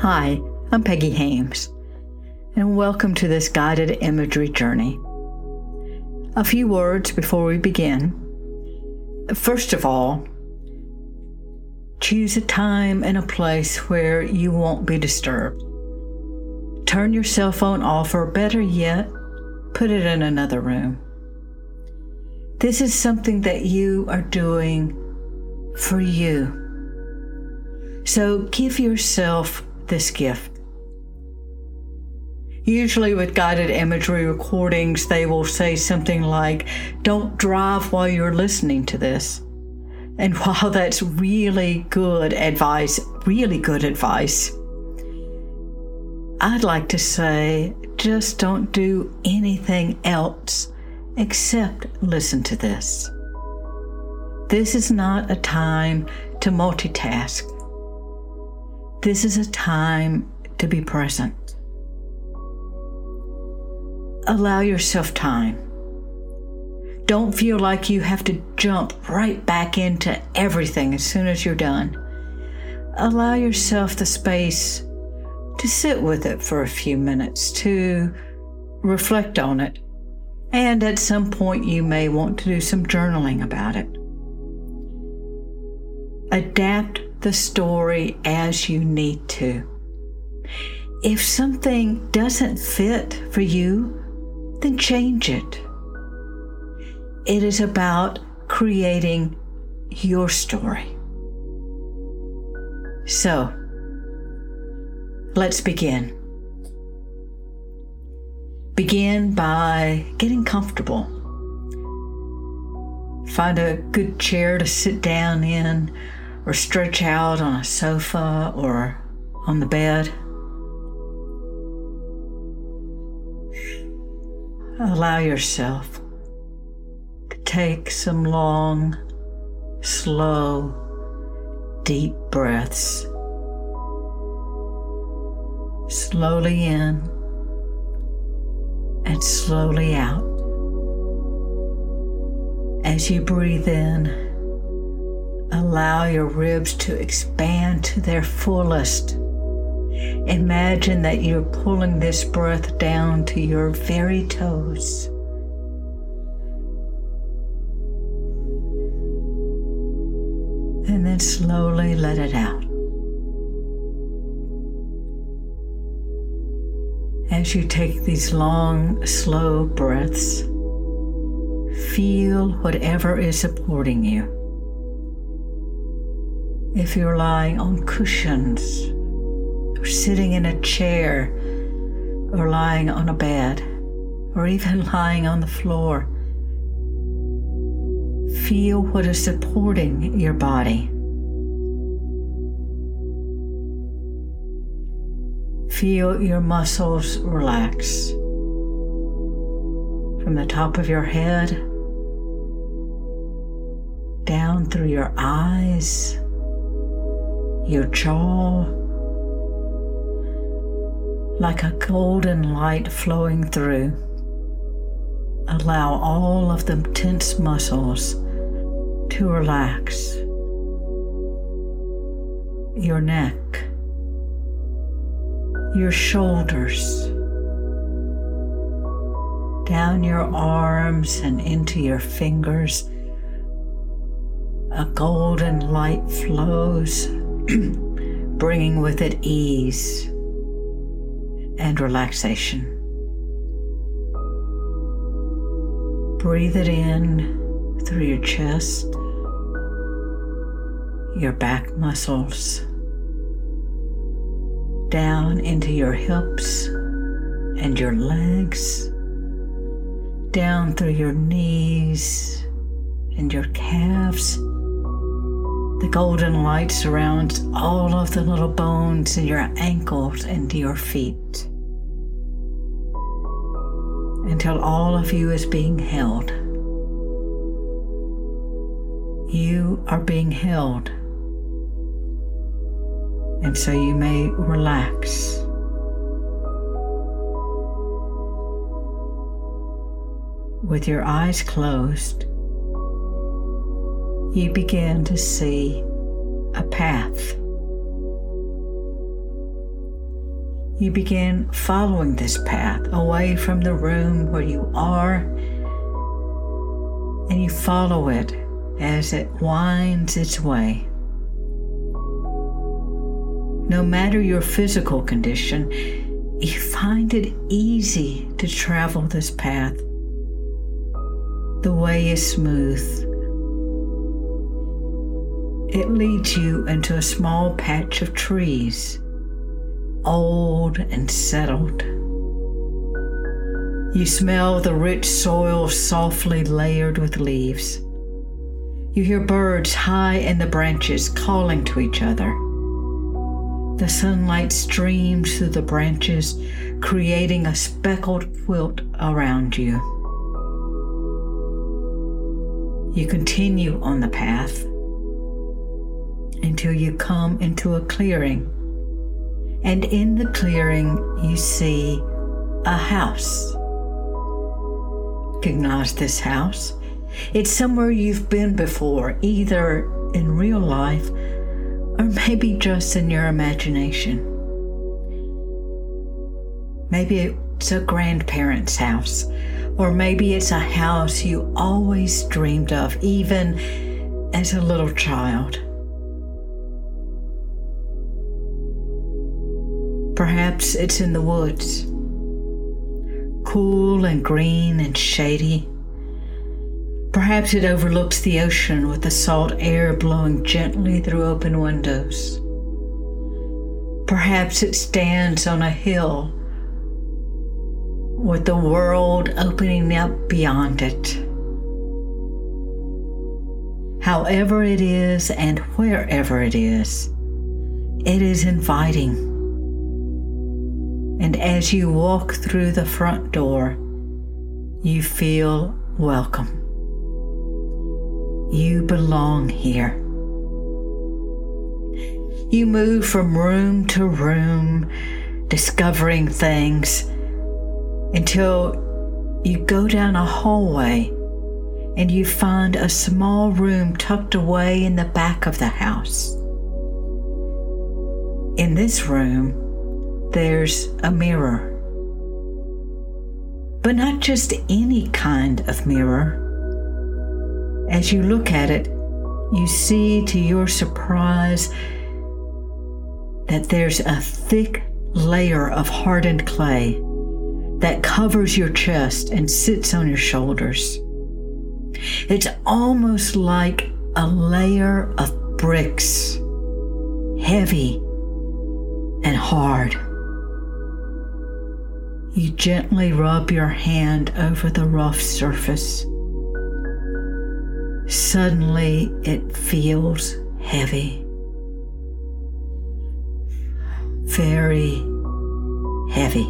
Hi, I'm Peggy Hames, and welcome to this guided imagery journey. A few words before we begin. First of all, choose a time and a place where you won't be disturbed. Turn your cell phone off, or better yet, put it in another room. This is something that you are doing for you. So give yourself this gift. Usually with guided imagery recordings, they will say something like, don't drive while you're listening to this. And while that's really good advice, I'd like to say, just don't do anything else except listen to this. This is not a time to multitask. This is a time to be present. Allow yourself time. Don't feel like you have to jump right back into everything as soon as you're done. Allow yourself the space to sit with it for a few minutes, to reflect on it. And at some point, you may want to do some journaling about it. Adapt the story as you need to. If something doesn't fit for you, then change it. It is about creating your story. So, let's begin. Begin by getting comfortable. Find a good chair to sit down in, or stretch out on a sofa or on the bed. Allow yourself to take some long, slow, deep breaths. Slowly in and slowly out. As you breathe in, allow your ribs to expand to their fullest. Imagine that you're pulling this breath down to your very toes. And then slowly let it out. As you take these long, slow breaths, feel whatever is supporting you. If you're lying on cushions, or sitting in a chair, or lying on a bed, or even lying on the floor, feel what is supporting your body. Feel your muscles relax from the top of your head down through your eyes, your jaw, like a golden light flowing through. Allow all of the tense muscles to relax. Your neck, your shoulders, down your arms and into your fingers. A golden light flows, bringing with it ease and relaxation. Breathe it in through your chest, your back muscles, down into your hips and your legs, down through your knees and your calves. The golden light surrounds all of the little bones in your ankles and your feet, until all of you is being held. You are being held, and so you may relax. With your eyes closed, you begin to see a path. you begin following this path away from the room where you are, and you follow it as it winds its way. No matter your physical condition, you find it easy to travel this path. The way is smooth. It leads you into a small patch of trees, old and settled. You smell the rich soil softly layered with leaves. You hear birds high in the branches calling to each other. The sunlight streams through the branches, creating a speckled quilt around you. You continue on the path until you come into a clearing. And in the clearing, you see a house. Recognize this house. It's somewhere you've been before, either in real life or maybe just in your imagination. Maybe it's a grandparent's house, or maybe it's a house you always dreamed of, even as a little child. Perhaps it's in the woods, cool and green and shady. Perhaps it overlooks the ocean with the salt air blowing gently through open windows. Perhaps it stands on a hill with the world opening up beyond it. However it is and wherever it is inviting. And as you walk through the front door, you feel welcome. You belong here. You move from room to room, discovering things, until you go down a hallway and you find a small room tucked away in the back of the house. In this room, there's a mirror. But not just any kind of mirror. As you look at it, you see to your surprise that there's a thick layer of hardened clay that covers your chest and sits on your shoulders. It's almost like a layer of bricks, heavy and hard. You gently rub your hand over the rough surface. Suddenly, it feels heavy. Very heavy.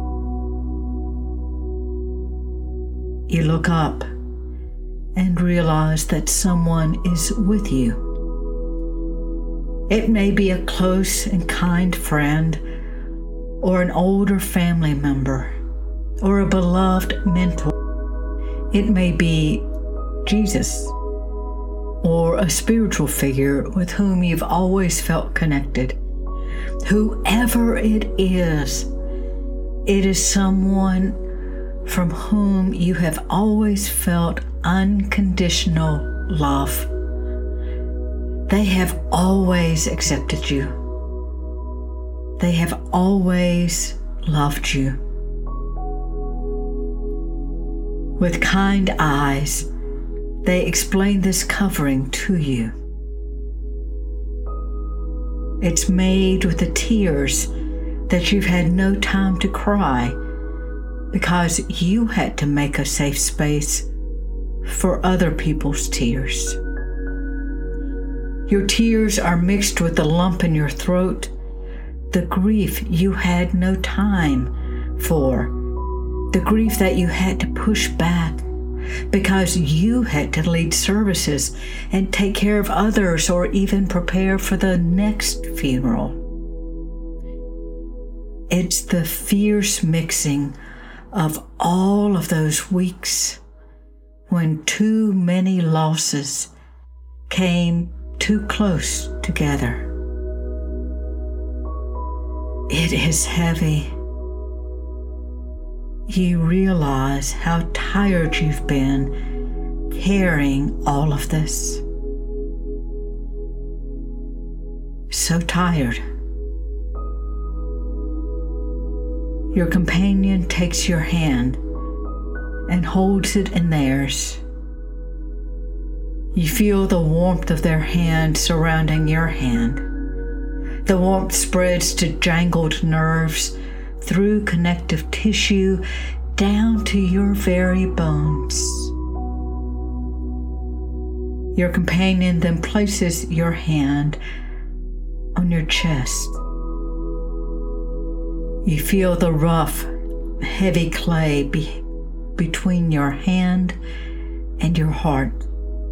You look up and realize that someone is with you. It may be a close and kind friend, or an older family member, or a beloved mentor. It may be Jesus, or a spiritual figure with whom you've always felt connected. Whoever it is someone from whom you have always felt unconditional love. They have always accepted you. They have always loved you. With kind eyes, they explain this covering to you. It's made with the tears that you've had no time to cry because you had to make a safe space for other people's tears. Your tears are mixed with the lump in your throat, the grief you had no time for, the grief that you had to push back because you had to lead services and take care of others or even prepare for the next funeral. It's the fierce mixing of all of those weeks when too many losses came too close together. It is heavy. You realize how tired you've been carrying all of this. So tired. Your companion takes your hand and holds it in theirs. You feel the warmth of their hand surrounding your hand. The warmth spreads to jangled nerves, through connective tissue, down to your very bones. Your companion then places your hand on your chest. You feel the rough, heavy clay between your hand and your heart.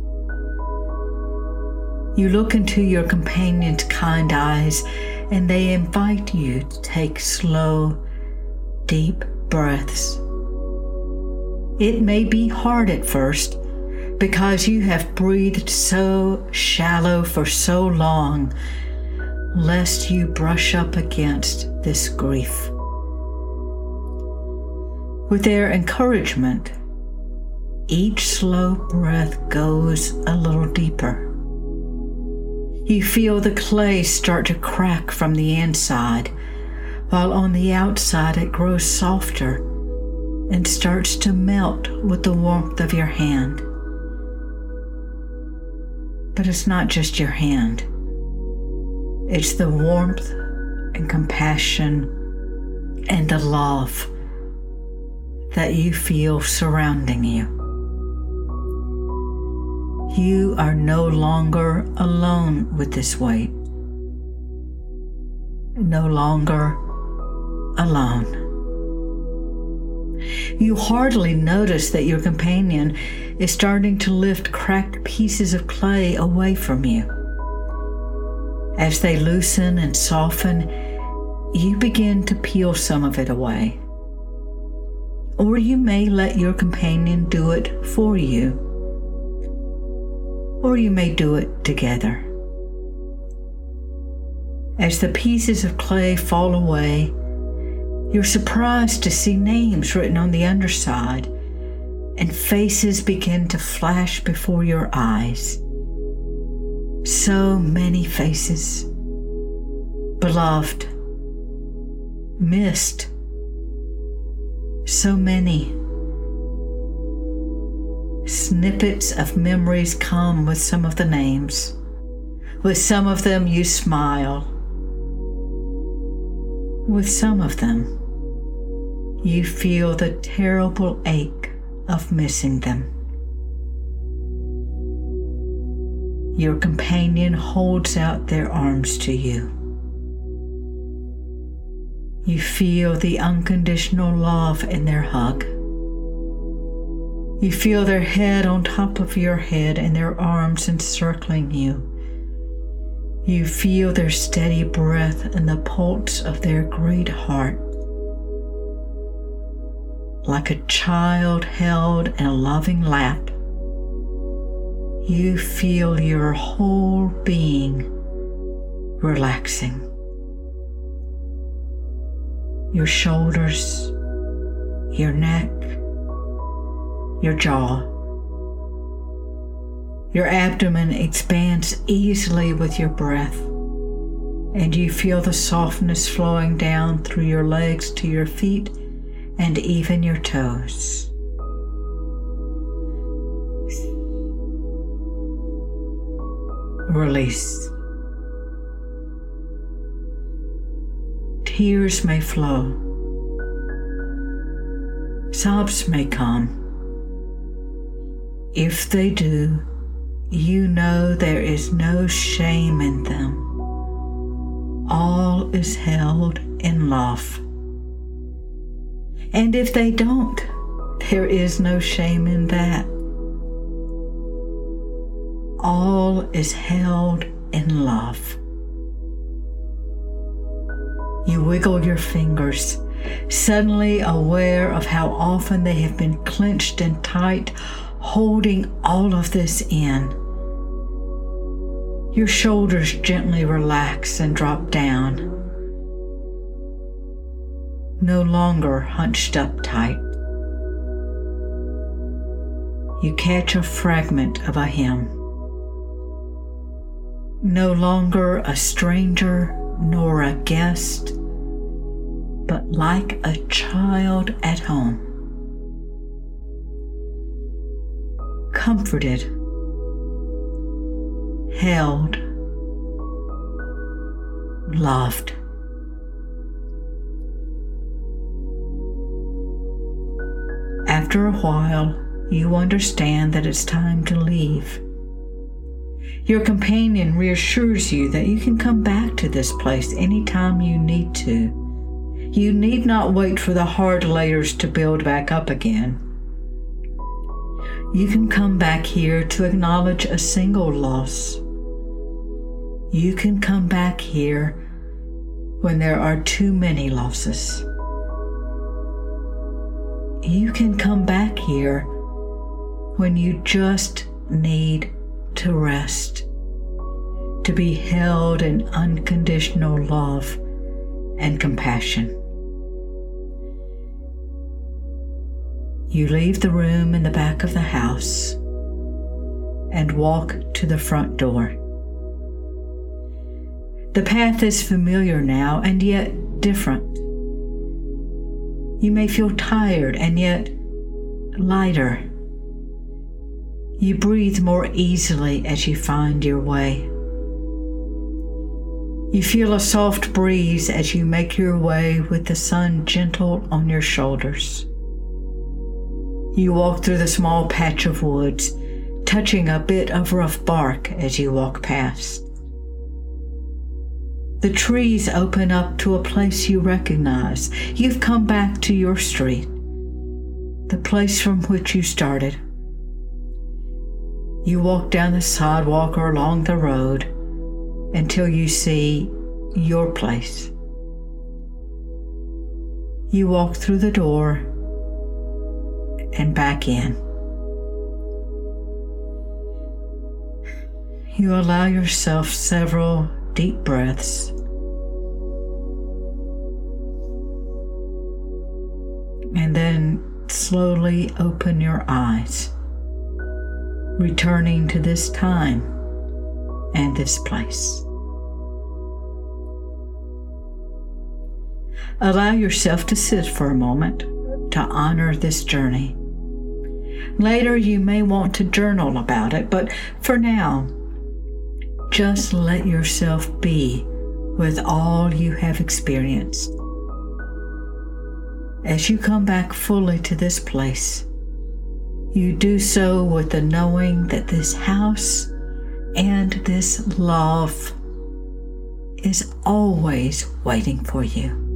You look into your companion's kind eyes, and they invite you to take slow, deep breaths. It may be hard at first because you have breathed so shallow for so long, lest you brush up against this grief. With their encouragement, each slow breath goes a little deeper. You feel the clay start to crack from the inside, while on the outside it grows softer and starts to melt with the warmth of your hand. But it's not just your hand. It's the warmth and compassion and the love that you feel surrounding you. You are no longer alone with this weight. No longer alone. You hardly notice that your companion is starting to lift cracked pieces of clay away from you. As they loosen and soften, you begin to peel some of it away. Or you may let your companion do it for you. Or you may do it together. As the pieces of clay fall away, you're surprised to see names written on the underside, and faces begin to flash before your eyes. So many faces. Beloved. Missed. So many. Snippets of memories come with some of the names. With some of them you smile. With some of them you feel the terrible ache of missing them. Your companion holds out their arms to you. You feel the unconditional love in their hug. You feel their head on top of your head and their arms encircling you. You feel their steady breath and the pulse of their great heart. Like a child held in a loving lap, you feel your whole being relaxing. Your shoulders, your neck, your jaw. Your abdomen expands easily with your breath, and you feel the softness flowing down through your legs to your feet and even your toes. Release. Tears may flow. Sobs may come. If they do, you know there is no shame in them. All is held in love. And if they don't, there is no shame in that. All is held in love. You wiggle your fingers, suddenly aware of how often they have been clenched and tight, holding all of this in. Your shoulders gently relax and drop down. no longer hunched up tight. You catch a fragment of a hymn. No longer a stranger nor a guest, but like a child at home. Comforted, held, loved. After a while, you understand that it's time to leave. Your companion reassures you that you can come back to this place anytime you need to. You need not wait for the hard layers to build back up again. You can come back here to acknowledge a single loss. You can come back here when there are too many losses. You can come back here when you just need to rest, to be held in unconditional love and compassion. You leave the room in the back of the house and walk to the front door. The path is familiar now and yet different. You may feel tired and yet lighter. You breathe more easily as you find your way. You feel a soft breeze as you make your way with the sun gentle on your shoulders. You walk through the small patch of woods, touching a bit of rough bark as you walk past. The trees open up to a place you recognize. You've come back to your street, the place from which you started. You walk down the sidewalk or along the road until you see your place. You walk through the door and back in. You allow yourself several deep breaths. And then slowly open your eyes, returning to this time and this place. Allow yourself to sit for a moment to honor this journey. Later, you may want to journal about it, but for now, just let yourself be with all you have experienced. As you come back fully to this place, you do so with the knowing that this house and this love is always waiting for you.